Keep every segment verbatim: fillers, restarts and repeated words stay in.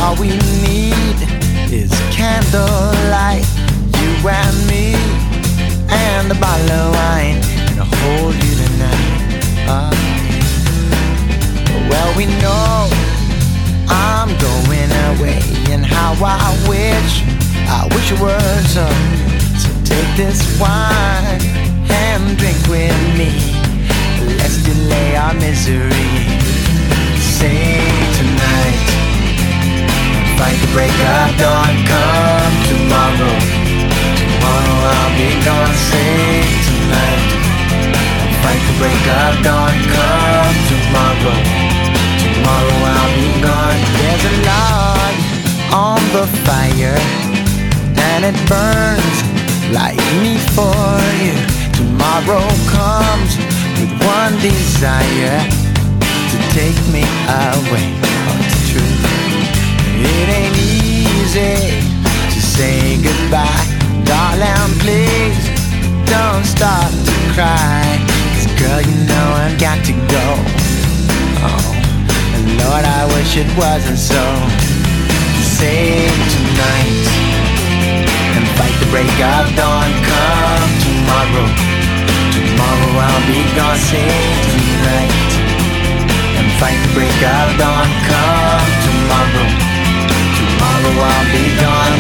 all we need is candlelight, you and me, and a bottle of wine, and I'll hold you tonight. Oh. Well, we know I'm going away, and how I wish, I wish it were so. So take this wine and drink with me. Let's delay our misery. Say tonight, fight the break of dawn. Come tomorrow, tomorrow I'll be gone. Say tonight, fight the break of dawn. Come tomorrow, tomorrow I'll be gone. There's a log on the fire, and it burns like me for you. Tomorrow comes with one desire, to take me away. Oh, it's true. It ain't easy to say goodbye. Darling, please don't start to cry. 'Cause girl, you know I've got to go. Oh, and Lord, I wish it wasn't so. Say tonight and fight the break of dawn. Come tomorrow, tomorrow I'll be gone. Say tonight and fight the break of dawn. Come tomorrow, tomorrow I'll be gone.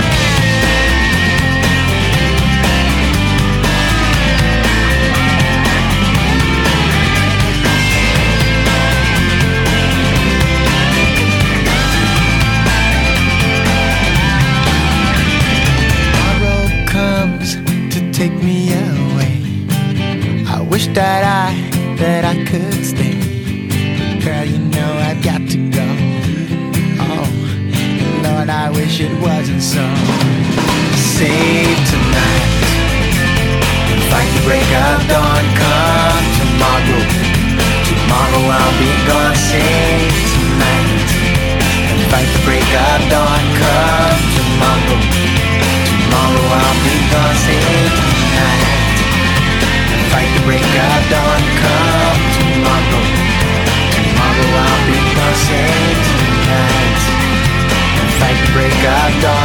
Tomorrow comes to take me away. I wish that I, that I could stay. Girl, you know I've got to go. Oh, Lord, I wish it wasn't so. Save tonight and fight the break of dawn. Come tomorrow, tomorrow I'll be gone. Save tonight and fight the break of dawn. Come tomorrow, tomorrow I'll be gone. Save tonight and fight the break of dawn. Come tomorrow, tomorrow I'll be gone. Save tonight and fight the break of dawn.